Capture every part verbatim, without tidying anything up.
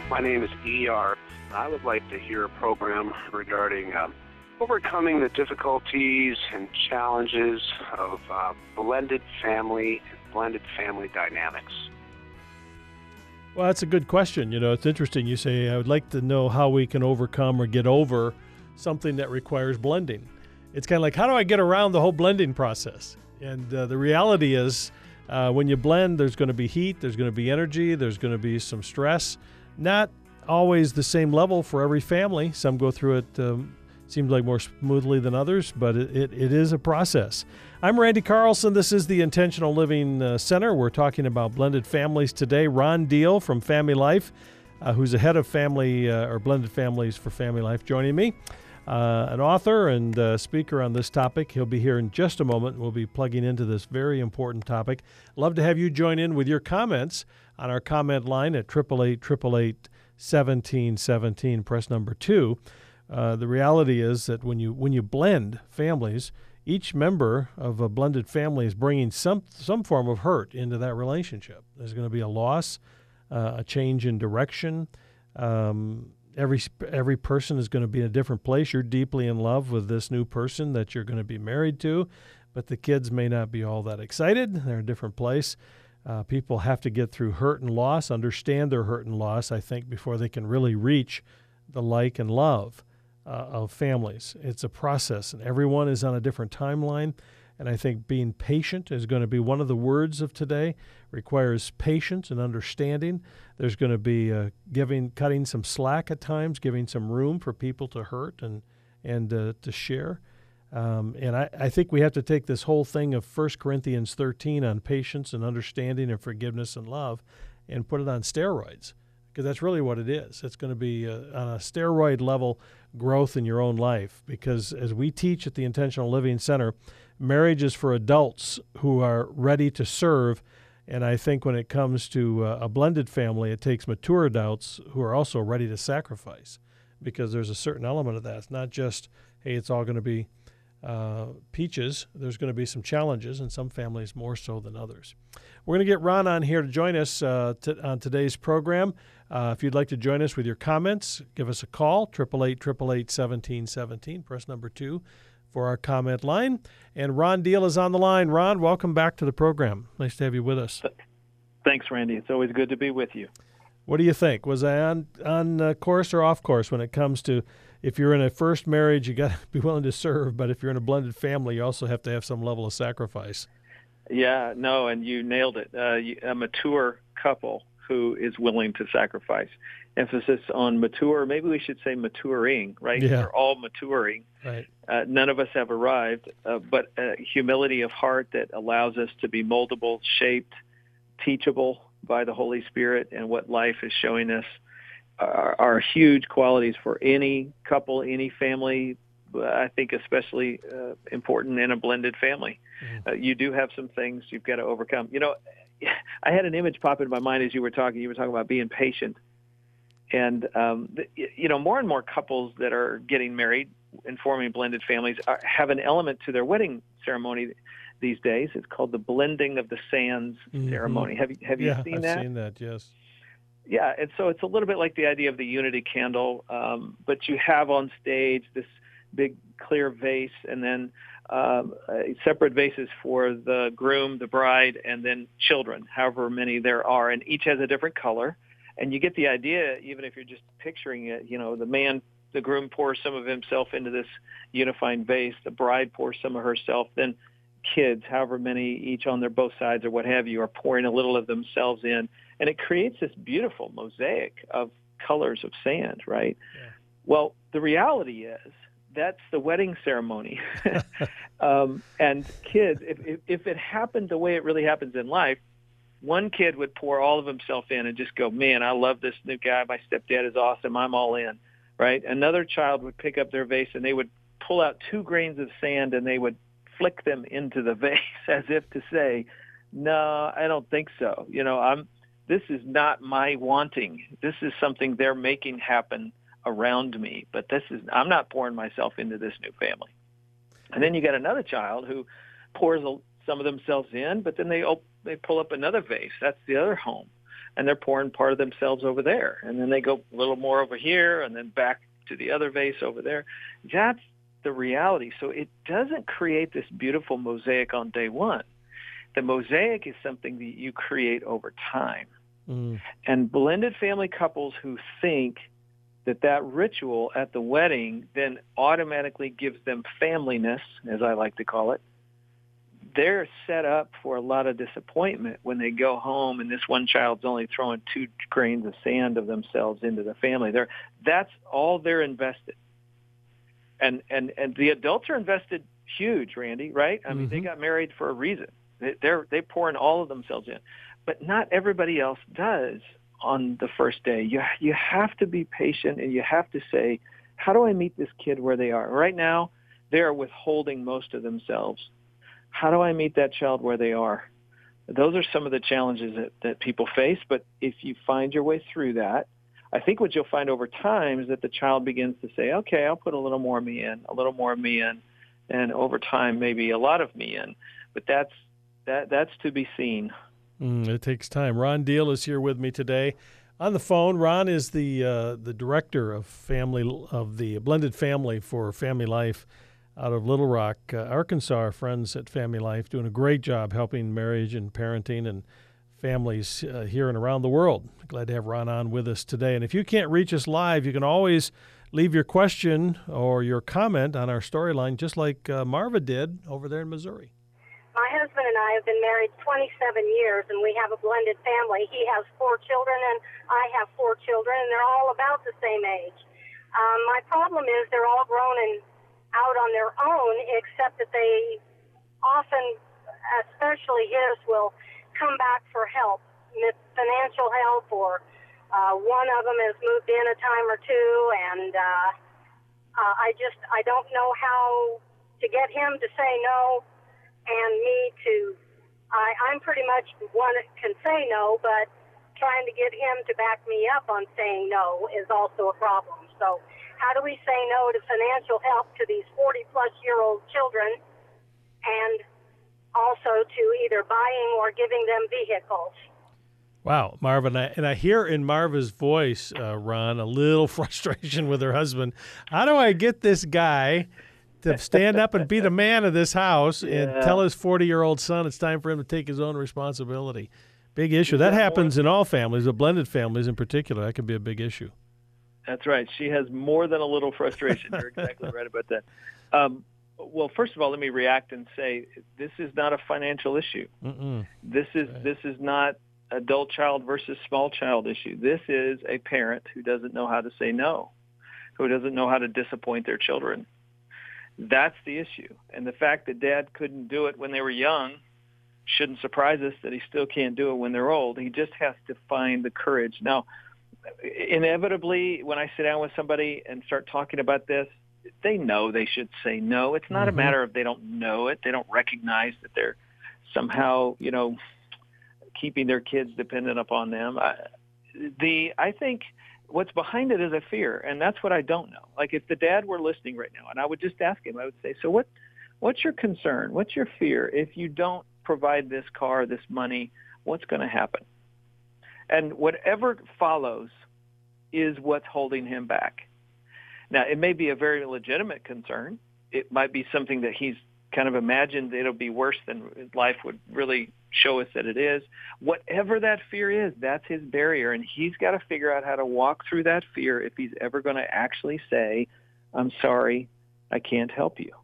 My name is E R. I would like to hear a program regarding um, overcoming the difficulties and challenges of uh, blended family and blended family dynamics. Well, that's a good question. You know, it's interesting. You say, I would like to know how we can overcome or get over something that requires blending. It's kind of like, how do I get around the whole blending process? And uh, the reality is, uh, when you blend, there's going to be heat, there's going to be energy, there's going to be some stress. Not always the same level for every family. Some go through it, um, seems like more smoothly than others, but it, it, it is a process. I'm Randy Carlson. This is the Intentional Living uh, Center. We're talking about blended families today. Ron Deal from Family Life, uh, who's the head of family uh, or blended families for Family Life, joining me. Uh, an author and uh, speaker on this topic. He'll be here in just a moment. We'll be plugging into this very important topic. Love to have you join in with your comments on our comment line at eight eight eight, eight eight eight, one seven one seven, press number two. Uh, the reality is that when you when you blend families, each member of a blended family is bringing some some form of hurt into that relationship. There's going to be a loss, uh, a change in direction. Um, every every person is going to be in a different place. You're deeply in love with this new person that you're going to be married to, but the kids may not be all that excited. They're in a different place. Uh, people have to get through hurt and loss, understand their hurt and loss, I think, before they can really reach the like and love uh, of families. It's a process, and everyone is on a different timeline. And I think being patient is going to be one of the words of today. Requires patience and understanding. There's going to be uh, giving, cutting some slack at times, giving some room for people to hurt and and uh, to share. Um, and I, I think we have to take this whole thing of First Corinthians thirteen on patience and understanding and forgiveness and love and put it on steroids, because that's really what it is. It's going to be a, on a steroid level growth in your own life, because as we teach at the Intentional Living Center, marriage is for adults who are ready to serve. And I think when it comes to uh, a blended family, it takes mature adults who are also ready to sacrifice, because there's a certain element of that. It's not just, hey, it's all going to be uh, peaches. There's going to be some challenges, and some families more so than others. We're going to get Ron on here to join us uh, t- on today's program. Uh, if you'd like to join us with your comments, give us a call, eight eight eight, eight eight eight, one seven one seven, press number two for our comment line. And Ron Deal is on the line. Ron, welcome back to the program. Nice to have you with us. Thanks, Randy. It's always good to be with you. What do you think? Was I on, on uh, course or off course when it comes to, if you're in a first marriage, you got to be willing to serve, but if you're in a blended family, you also have to have some level of sacrifice. Yeah, no, and you nailed it. Uh, you, a mature couple who is willing to sacrifice. Emphasis on mature. Maybe we should say maturing, right? Yeah. We're all maturing. Right. Uh, none of us have arrived, uh, but uh, humility of heart that allows us to be moldable, shaped, teachable by the Holy Spirit, and what life is showing us are, are huge qualities for any couple, any family. I think especially uh, important in a blended family. Mm-hmm. Uh, you do have some things you've got to overcome. You know, I had an image pop into my mind as you were talking. You were talking about being patient. And, um, you know, more and more couples that are getting married and forming blended families are, have an element to their wedding ceremony these days. It's called the blending of the sands mm-hmm. ceremony. Have you, have you yeah, seen I've that? Yeah, I've seen that, yes. Yeah, and so it's a little bit like the idea of the unity candle, um, but you have on stage this big clear vase, and then um, uh, separate vases for the groom, the bride, and then children, however many there are, and each has a different color. And you get the idea, even if you're just picturing it, you know, the man, the groom pours some of himself into this unifying vase, the bride pours some of herself, then kids, however many each on their both sides or what have you, are pouring a little of themselves in. And it creates this beautiful mosaic of colors of sand, right? Yeah. Well, the reality is, that's the wedding ceremony. um, and kids, if, if, if it happened the way it really happens in life, one kid would pour all of himself in and just go, man, I love this new guy. My stepdad is awesome. I'm all in, right? Another child would pick up their vase and they would pull out two grains of sand and they would flick them into the vase as if to say, no, I don't think so. You know, I'm, this is not my wanting. This is something they're making happen around me, but this is, I'm not pouring myself into this new family. And then you got another child who pours a, some of themselves in, but then they op- they pull up another vase. That's the other home. and they're pouring part of themselves over there. And then they go a little more over here and then back to the other vase over there. That's the reality. So it doesn't create this beautiful mosaic on day one. The mosaic is something that you create over time. Mm. And blended family couples who think that that ritual at the wedding then automatically gives them familyness, as I like to call it, they're set up for a lot of disappointment when they go home and this one child's only throwing two grains of sand of themselves into the family. They're, that's all they're invested. And, and, and the adults are invested huge, Randy, right? I mm-hmm. mean, they got married for a reason. They, they're, they pouring all of themselves in. But not everybody else does on the first day. You, you have to be patient, and you have to say, how do I meet this kid where they are? Right now, they are withholding most of themselves. How do I meet that child where they are? Those are some of the challenges that, that people face. But if you find your way through that, I think what you'll find over time is that the child begins to say, okay, I'll put a little more of me in, a little more of me in, and over time, maybe a lot of me in. But that's that that's to be seen. Mm, it takes time. Ron Deal is here with me today on the phone. Ron is the uh, the director of family of the Blended Family for Family Life out of Little Rock, uh, Arkansas. Our friends at Family Life doing a great job helping marriage and parenting and families uh, here and around the world. Glad to have Ron on with us today. And if you can't reach us live, you can always leave your question or your comment on our storyline, just like uh, Marva did over there in Missouri. My husband and I have been married twenty-seven years, and we have a blended family. He has four children, and I have four children, and they're all about the same age. Um, my problem is they're all grown and out on their own, except that they often, especially his, will come back for help, financial help, or uh, one of them has moved in a time or two, and uh, uh, I just, I don't know how to get him to say no and me to, I, I'm pretty much one that can say no, but trying to get him to back me up on saying no is also a problem. So how do we say no to financial help to these forty-plus-year-old children, and also to either buying or giving them vehicles? Wow, Marva, and I, and I hear in Marva's voice, uh, Ron, a little frustration with her husband. How do I get this guy to stand up and be the man of this house yeah. and tell his forty-year-old son it's time for him to take his own responsibility? Big issue. That happens in all families, but blended families in particular. That can be a big issue. That's right. She has more than a little frustration. You're exactly right about that. Um, well, first of all, let me react and say this is not a financial issue. Mm-mm. This is right. This is not adult child versus small child issue. This is a parent who doesn't know how to say no, who doesn't know how to disappoint their children. That's the issue. And the fact that dad couldn't do it when they were young shouldn't surprise us that he still can't do it when they're old. He just has to find the courage. Now, inevitably, when I sit down with somebody and start talking about this, they know they should say no. It's not mm-hmm. a matter of they don't know it. They don't recognize that they're somehow, you know, keeping their kids dependent upon them. I, the I think what's behind it is a fear, and that's what I don't know. Like if the dad were listening right now, and I would just ask him, I would say, so what? What's your concern? What's your fear? If you don't provide this car, this money, what's going to happen? And whatever follows is what's holding him back. Now, it may be a very legitimate concern. It might be something that he's kind of imagined it'll be worse than life would really show us that it is. Whatever that fear is, that's his barrier, and he's got to figure out how to walk through that fear if he's ever going to actually say, I'm sorry, I can't help you.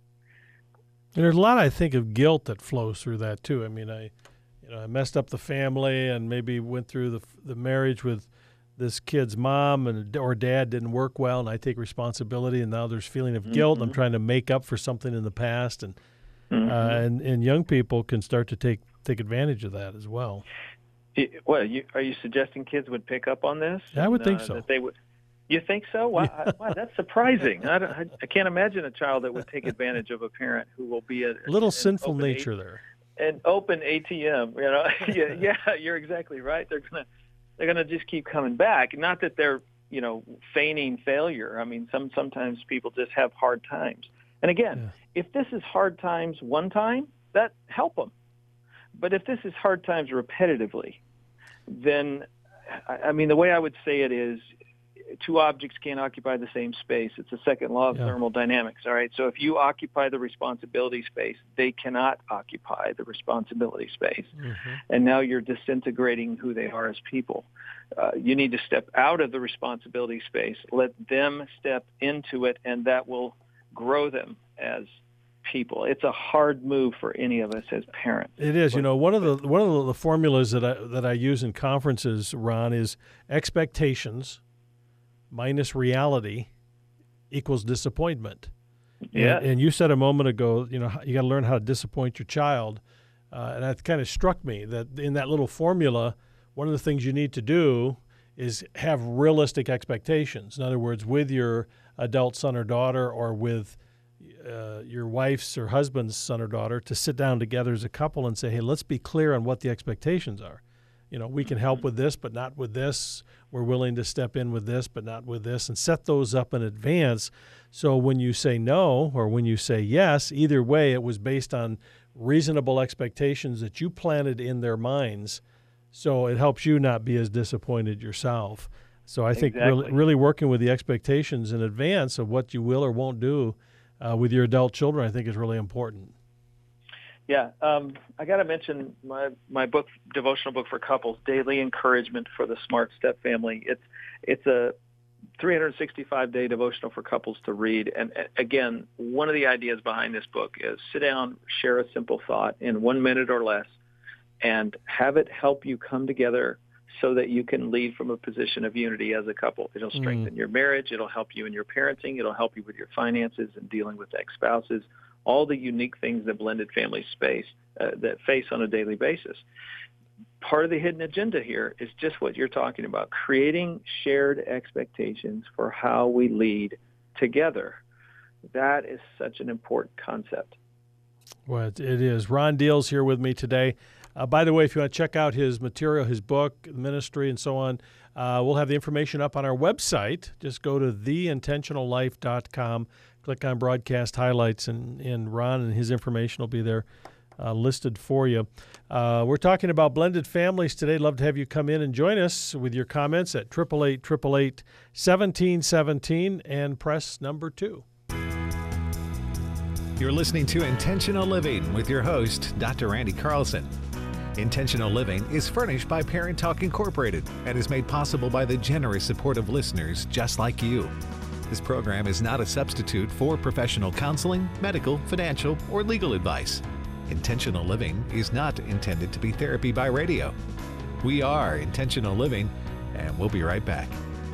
And there's a lot, I think, of guilt that flows through that, too. I mean, I... You know, I messed up the family and maybe went through the the marriage with this kid's mom and or dad didn't work well, and I take responsibility. And now there's feeling of guilt. Mm-hmm. I'm trying to make up for something in the past, and mm-hmm. uh, and and young people can start to take take advantage of that as well. It, well, you, are you suggesting kids would pick up on this? Yeah, I would and, think uh, so. That they would. You think so? Wow, yeah. I, wow that's surprising. I, I, I can't imagine a child that would take advantage of a parent who will be a, a little an sinful nature age. There. An open A T M, you know. yeah, yeah, you're exactly right. They're gonna, they're gonna just keep coming back. Not that they're, you know, feigning failure. I mean, some sometimes people just have hard times. And again, yeah. if this is hard times one time, that help them. But if this is hard times repetitively, then, I mean, the way I would say it is two objects can't occupy the same space. It's the second law of yeah. thermodynamics, all right? So if you occupy the responsibility space, they cannot occupy the responsibility space. Mm-hmm. And now you're disintegrating who they are as people. Uh, you need to step out of the responsibility space, let them step into it, and that will grow them as people. It's a hard move for any of us as parents. It is. You know, one of the one of the formulas that I that I use in conferences, Ron, is expectations minus reality equals disappointment. Yeah. And, and you said a moment ago, you know, you got to learn how to disappoint your child, uh, and that kind of struck me that in that little formula, one of the things you need to do is have realistic expectations. In other words, with your adult son or daughter, or with uh, your wife's or husband's son or daughter, to sit down together as a couple and say, hey, let's be clear on what the expectations are. You know, we can help with this, but not with this. We're willing to step in with this, but not with this, and set those up in advance. So when you say no or when you say yes, either way, it was based on reasonable expectations that you planted in their minds. So it helps you not be as disappointed yourself. So I think exactly. really, really working with the expectations in advance of what you will or won't do uh, with your adult children, I think is really important. Yeah, um, I got to mention my my book, devotional book for couples, Daily Encouragement for the Smart Step Family. It's it's a three hundred sixty-five day devotional for couples to read. And again, one of the ideas behind this book is sit down, share a simple thought in one minute or less, and have it help you come together so that you can lead from a position of unity as a couple. It'll strengthen mm. your marriage. It'll help you in your parenting. It'll help you with your finances and dealing with ex-spouses. All the unique things that blended families face, uh, that face on a daily basis. Part of the hidden agenda here is just what you're talking about, creating shared expectations for how we lead together. That is such an important concept. Well, it is. Ron Deal's here with me today. Uh, by the way, if you want to check out his material, his book, ministry, and so on, uh, we'll have the information up on our website. Just go to the intentional life dot com. Click on broadcast highlights, and, and Ron and his information will be there uh, listed for you. Uh, we're talking about blended families today. Love to have you come in and join us with your comments at eight eight eight, eight eight eight, one seven one seven and press number two. You're listening to Intentional Living with your host, Doctor Randy Carlson. Intentional Living is furnished by Parent Talk Incorporated and is made possible by the generous support of listeners just like you. This program is not a substitute for professional counseling, medical, financial, or legal advice. Intentional Living is not intended to be therapy by radio. We are Intentional Living, and we'll be right back.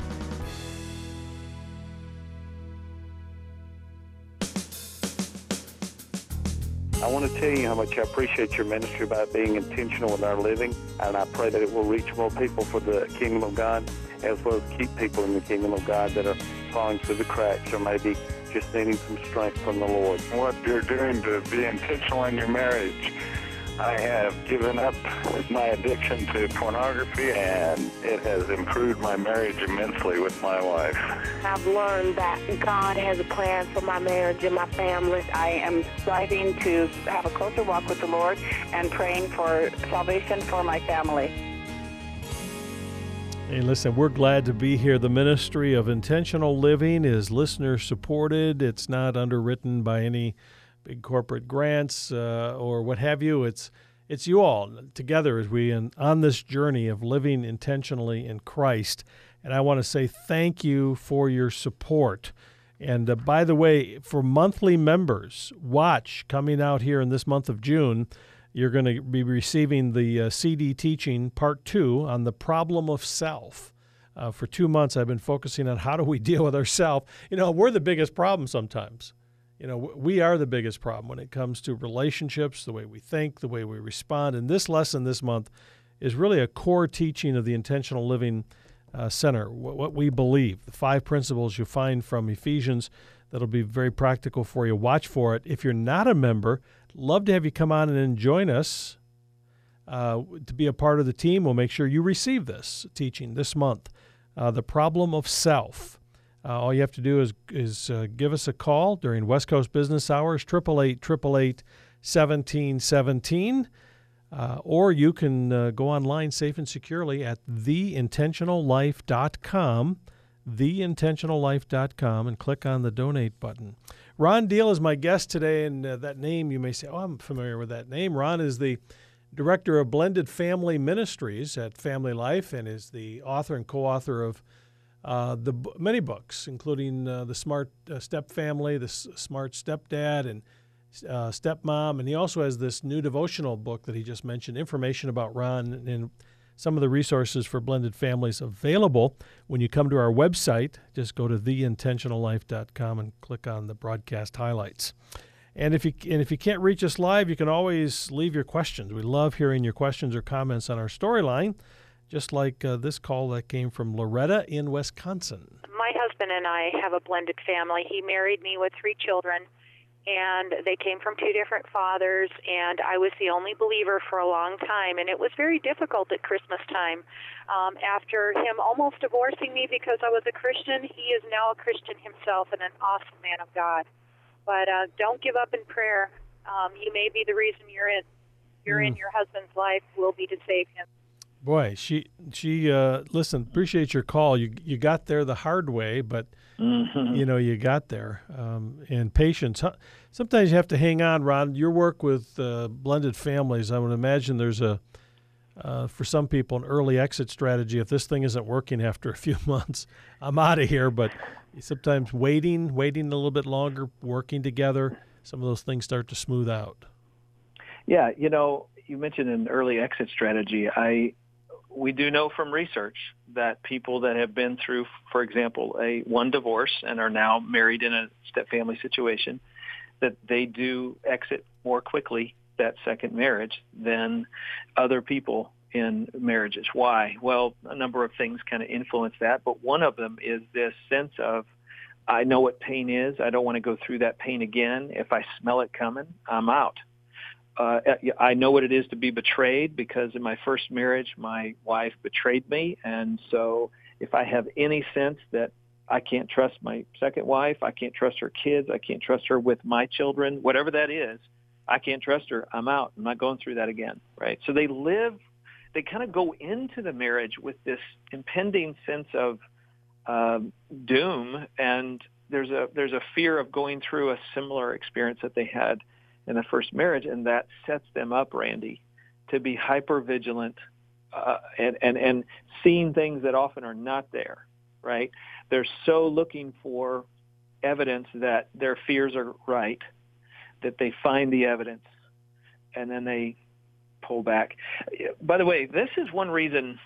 I want to tell you how much I appreciate your ministry about being intentional with our living, and I pray that it will reach more people for the kingdom of God, as well as keep people in the kingdom of God that are falling through the cracks or maybe just needing some strength from the Lord. What you're doing to be intentional in your marriage. I have given up my addiction to pornography, and it has improved my marriage immensely with my wife. I've learned that God has a plan for my marriage and my family. I am striving to have a closer walk with the Lord and praying for salvation for my family. Hey, listen, we're glad to be here. The ministry of Intentional Living is listener-supported. It's not underwritten by any big corporate grants uh, or what have you. It's it's you all together as we in, on this journey of living intentionally in Christ. And I want to say thank you for your support. And uh, by the way, for monthly members, watch coming out here in this month of June. You're going to be receiving the uh, C D teaching part two on the problem of self. Uh, for two months, I've been focusing on how do we deal with ourselves. You know, we're the biggest problem sometimes. You know, we are the biggest problem when it comes to relationships, the way we think, the way we respond. And this lesson this month is really a core teaching of the Intentional Living uh, Center, what, what we believe, the five principles you find from Ephesians that'll be very practical for you. Watch for it. If you're not a member, love to have you come on and join us uh, to be a part of the team. We'll make sure you receive this teaching this month, uh, the problem of self. Uh, all you have to do is is uh, give us a call during West Coast business hours, eight eight eight, eight eight eight, one seven one seven. Uh, or you can uh, go online safe and securely at the intentional life dot com, the intentional life dot com, and click on the donate button. Ron Deal is my guest today, and uh, that name, you may say, oh, I'm familiar with that name. Ron is the director of Blended Family Ministries at Family Life and is the author and co-author of uh, the b- many books, including uh, The Smart uh, Step Family, The S- Smart Stepdad, and uh, Stepmom. And he also has this new devotional book that he just mentioned, information about Ron and some of the resources for blended families available. When you come to our website, just go to the intentional life dot com and click on the broadcast highlights. And if you and if you can't reach us live, you can always leave your questions. We love hearing your questions or comments on our storyline, just like uh, this call that came from Loretta in Wisconsin. My husband and I have a blended family. He married me with three children, and they came from two different fathers, and I was the only believer for a long time, and it was very difficult at Christmas time. Um, after him almost divorcing me because I was a Christian, he is now a Christian himself and an awesome man of God. But uh, don't give up in prayer. Um, you may be the reason you're in you're mm. in your husband's life will be to save him. Boy, she she uh, listen. Appreciate your call. You you got there the hard way, but mm-hmm. you know you got there. Um, and patience. Sometimes you have to hang on, Ron. Your work with uh, blended families, I would imagine there's a uh, for some people an early exit strategy. If this thing isn't working after a few months, I'm out of here. But sometimes waiting, waiting a little bit longer, working together, some of those things start to smooth out. Yeah, you know, you mentioned an early exit strategy. I we do know from research that people that have been through, for example, a one divorce and are now married in a step-family situation, that they do exit more quickly that second marriage than other people in marriages. Why? Well, a number of things kind of influence that, but one of them is this sense of, I know what pain is. I don't want to go through that pain again. If I smell it coming, I'm out. Uh, I know what it is to be betrayed because in my first marriage, my wife betrayed me. And so if I have any sense that I can't trust my second wife, I can't trust her kids, I can't trust her with my children, whatever that is, I can't trust her, I'm out. I'm not going through that again, right? So they live, they kind of go into the marriage with this impending sense of um, doom, and there's a there's a fear of going through a similar experience that they had in the first marriage, and that sets them up, Randy, to be hyper vigilant uh, and, and, and seeing things that often are not there, right? They're so looking for evidence that their fears are right that they find the evidence and then they pull back. By the way, this is one reason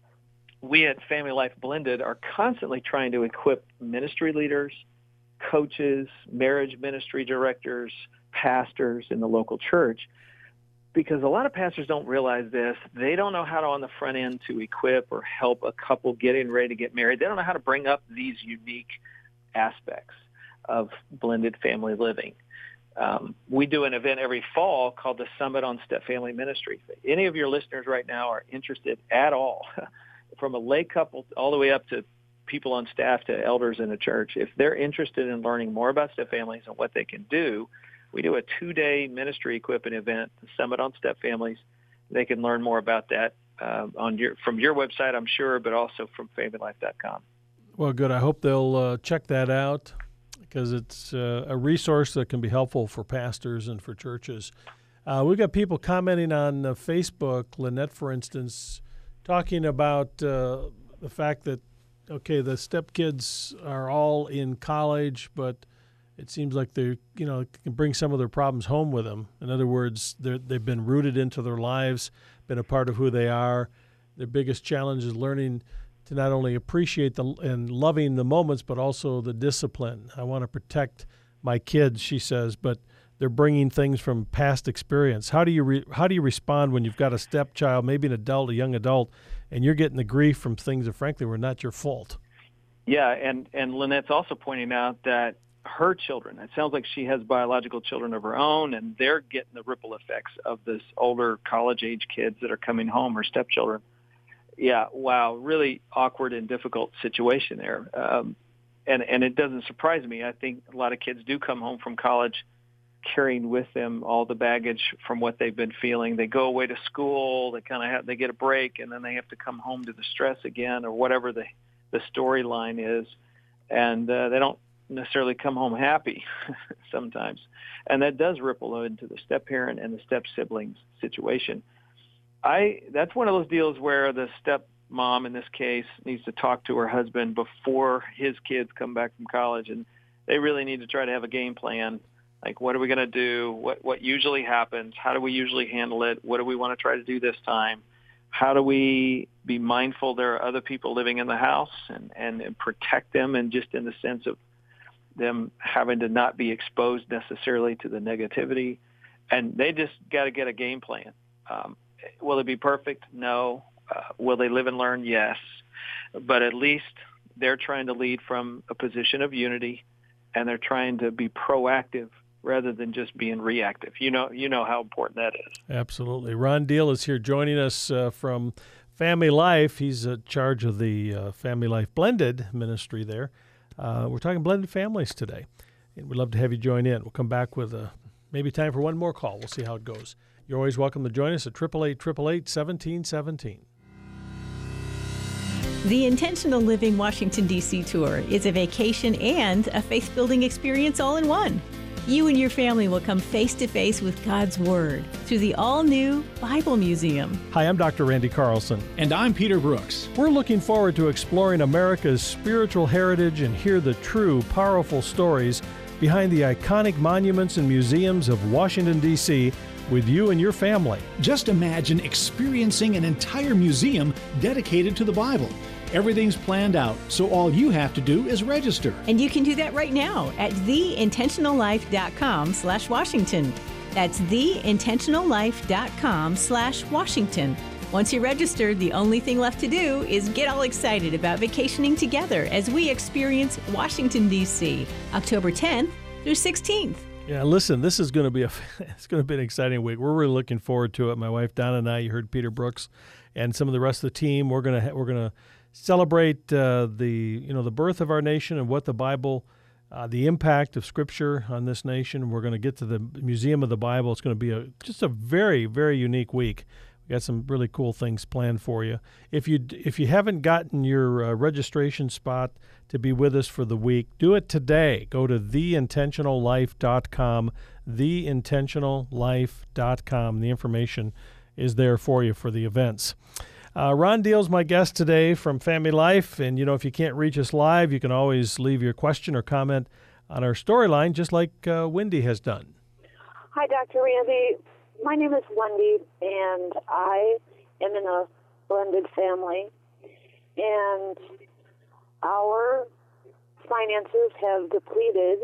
we at Family Life Blended are constantly trying to equip ministry leaders, coaches, marriage ministry directors, pastors in the local church, because a lot of pastors don't realize this. They don't know how to, on the front end, to equip or help a couple getting ready to get married. They don't know how to bring up these unique aspects of blended family living. Um, we do an event every fall called the Summit on Step Family Ministry. If any of your listeners right now are interested at all, from a lay couple all the way up to people on staff to elders in a church, if they're interested in learning more about step families and what they can do, we do a two-day ministry equipping event, the Summit on Step Families. They can learn more about that uh, on your from your website, I'm sure, but also from family life dot com. Well, good. I hope they'll uh, check that out, because it's uh, a resource that can be helpful for pastors and for churches. Uh, we've got people commenting on uh, Facebook, Lynette, for instance, talking about uh, the fact that, okay, the stepkids are all in college, but it seems like they, you know, can bring some of their problems home with them. In other words, they've been rooted into their lives, been a part of who they are. Their biggest challenge is learning to not only appreciate the and loving the moments, but also the discipline. I want to protect my kids, she says, but they're bringing things from past experience. How do you re, how do you respond when you've got a stepchild, maybe an adult, a young adult, and you're getting the grief from things that frankly were not your fault? Yeah, and, and Lynette's also pointing out that her children, it sounds like she has biological children of her own, and they're getting the ripple effects of this older college-age kids that are coming home, her stepchildren. Yeah, wow, really awkward and difficult situation there. Um, and, and it doesn't surprise me. I think a lot of kids do come home from college carrying with them all the baggage from what they've been feeling. They go away to school, they kind of have, they get a break, and then they have to come home to the stress again, or whatever the, the storyline is. And uh, they don't necessarily come home happy sometimes. And that does ripple into the step-parent and the step-siblings situation. I That's one of those deals where the step-mom, in this case, needs to talk to her husband before his kids come back from college, and they really need to try to have a game plan. Like, what are we going to do? What what usually happens? How do we usually handle it? What do we want to try to do this time? How do we be mindful there are other people living in the house and, and, and protect them, and just in the sense of them having to not be exposed necessarily to the negativity? And they just got to get a game plan. Um, will it be perfect? No. Uh, will they live and learn? Yes. But at least they're trying to lead from a position of unity, and they're trying to be proactive rather than just being reactive. You know, you know how important that is. Absolutely. Ron Deal is here joining us uh, from Family Life. He's in charge of the uh, Family Life Blended ministry there. Uh, we're talking blended families today, and we'd love to have you join in. We'll come back with uh, maybe time for one more call. We'll see how it goes. You're always welcome to join us at eight eight eight, eight eight eight, one seven one seven. The Intentional Living Washington, D C Tour is a vacation and a faith-building experience all in one. You and your family will come face-to-face with God's Word through the all-new Bible Museum. Hi, I'm Doctor Randy Carlson. And I'm Peter Brooks. We're looking forward to exploring America's spiritual heritage and hear the true, powerful stories behind the iconic monuments and museums of Washington, D C with you and your family. Just imagine experiencing an entire museum dedicated to the Bible. Everything's planned out, so all you have to do is register. And you can do that right now at the intentional life dot com slash Washington. That's the intentional life dot com slash Washington. Once you're registered, the only thing left to do is get all excited about vacationing together as we experience Washington, D C, October tenth through sixteenth. Yeah, listen, this is going to be a it's going to be an exciting week. We're really looking forward to it. My wife Donna and I, you heard Peter Brooks, and some of the rest of the team. We're going to we're going to celebrate uh, the you know the birth of our nation and what the Bible, uh, the impact of Scripture on this nation. We're going to get to the Museum of the Bible. It's going to be a just a very very unique week. We got some really cool things planned for you. If you if you haven't gotten your uh, registration spot to be with us for the week, do it today. Go to the intentional life dot com, the intentional life dot com. The information is there for you for the events. Uh, Ron Deal's my guest today from Family Life, and you know if you can't reach us live, you can always leave your question or comment on our storyline, just like uh, Wendy has done. Hi, Doctor Randy. My name is Wendy, and I am in a blended family, and our finances have depleted,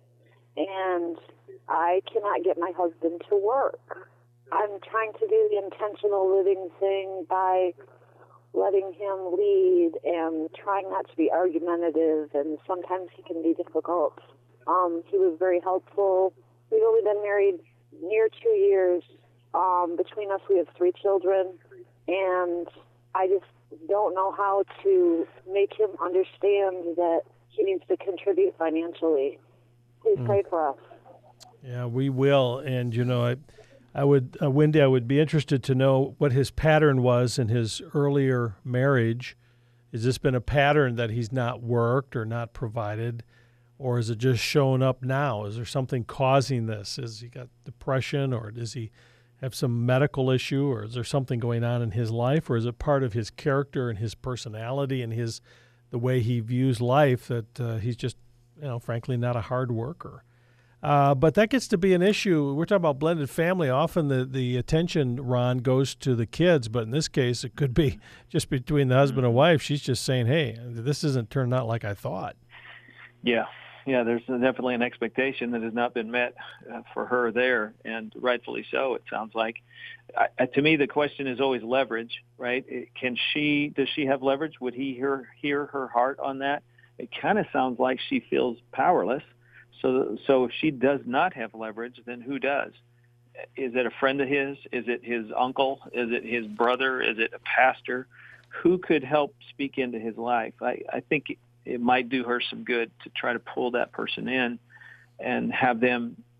and I cannot get my husband to work. I'm trying to do the intentional living thing by letting him lead and trying not to be argumentative, and sometimes he can be difficult. Um, he was very helpful. We've only been married near two years. Um, between us, we have three children, and I just don't know how to make him understand that he needs to contribute financially. Please mm. pray for us. Yeah, we will. And, you know, I, I would, uh, Wendy, I would be interested to know what his pattern was in his earlier marriage. Has this been a pattern that he's not worked or not provided? Or is it just showing up now? Is there something causing this? Has he got depression, or does he have some medical issue, or is there something going on in his life, or is it part of his character and his personality and his the way he views life that uh, he's just, you know, frankly, not a hard worker? Uh, but that gets to be an issue. We're talking about blended family. Often the, the attention, Ron, goes to the kids, but in this case, it could be just between the husband and wife. She's just saying, hey, this isn't turned out like I thought. Yeah. Yeah, there's definitely an expectation that has not been met uh, for her there, and rightfully so, it sounds like. I, to me, the question is always leverage, right? Can she, does she have leverage? Would he hear, hear her heart on that? It kind of sounds like she feels powerless. So, so if she does not have leverage, then who does? Is it a friend of his? Is it his uncle? Is it his brother? Is it a pastor? Who could help speak into his life? I, I think it might do her some good to try to pull that person in and have them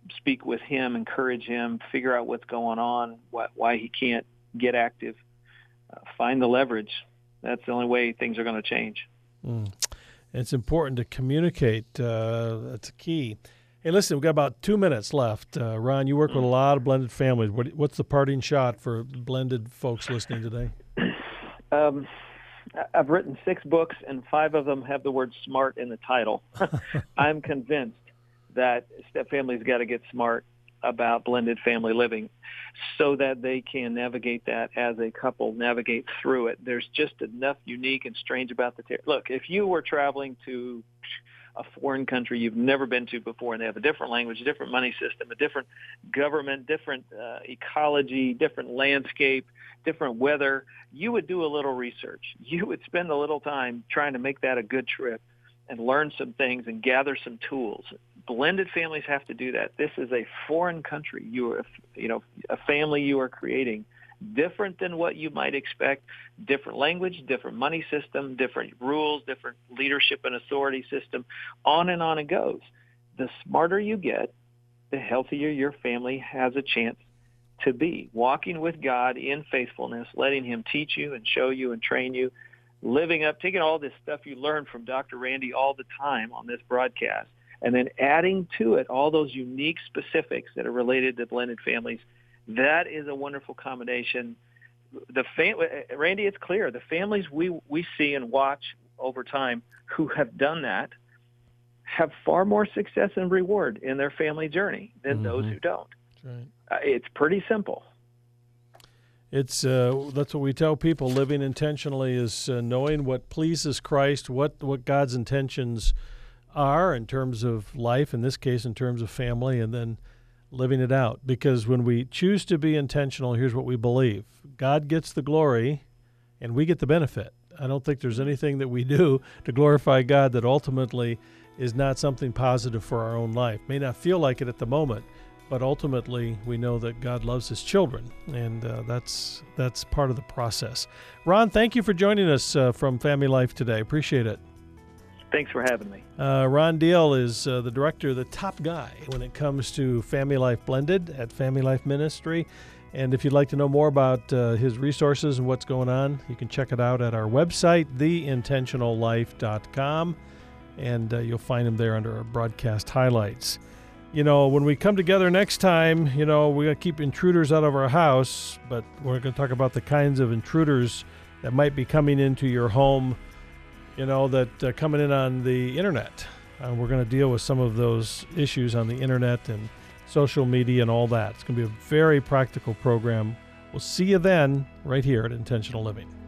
speak with him, encourage him, figure out what's going on, why, why he can't get active, uh, find the leverage. That's the only way things are going to change. Mm. It's important to communicate. Uh, that's key. Hey, listen, we've got about two minutes left. Uh, Ron, you work with a lot of blended families. What, what's the parting shot for blended folks listening today? Um, I've written six books, and five of them have the word smart in the title. I'm convinced that step families got to get smart about blended family living so that they can navigate that as a couple, navigate through it. There's just enough unique and strange about the ter- Look, if you were traveling to a foreign country you've never been to before, and they have a different language, a different money system, a different government, different uh, ecology, different landscape, different weather, you would do a little research. You would spend a little time trying to make that a good trip and learn some things and gather some tools. Blended families have to do that. This is a foreign country. You are, you know, a family you are creating, different than what you might expect, different language, different money system, different rules, different leadership and authority system, on and on it goes. The smarter you get, the healthier your family has a chance to be. Walking with God in faithfulness, letting him teach you and show you and train you, living up, taking all this stuff you learn from Doctor Randy all the time on this broadcast, and then adding to it all those unique specifics that are related to blended families. That is a wonderful combination. The fam- Randy, it's clear, the families we, we see and watch over time who have done that have far more success and reward in their family journey than mm-hmm. those who don't. That's right. Uh, it's pretty simple. It's uh, that's what we tell people. Living intentionally is uh, knowing what pleases Christ, what what God's intentions are in terms of life, in this case in terms of family, and then living it out. Because when we choose to be intentional, here's what we believe. God gets the glory and we get the benefit. I don't think there's anything that we do to glorify God that ultimately is not something positive for our own life. May not feel like it at the moment, but ultimately we know that God loves his children, and uh, that's that's part of the process. Ron, thank you for joining us uh, from Family Life today. Appreciate it. Thanks for having me. Uh, Ron Deal is uh, the director, the top guy when it comes to Family Life Blended at Family Life Ministry. And if you'd like to know more about uh, his resources and what's going on, you can check it out at our website, the intentional life dot com, and uh, you'll find him there under our broadcast highlights. You know, when we come together next time, you know, we're going to keep intruders out of our house, but we're going to talk about the kinds of intruders that might be coming into your home, you know, that uh, coming in on the internet. Uh, we're going to deal with some of those issues on the internet and social media and all that. It's going to be a very practical program. We'll see you then right here at Intentional Living.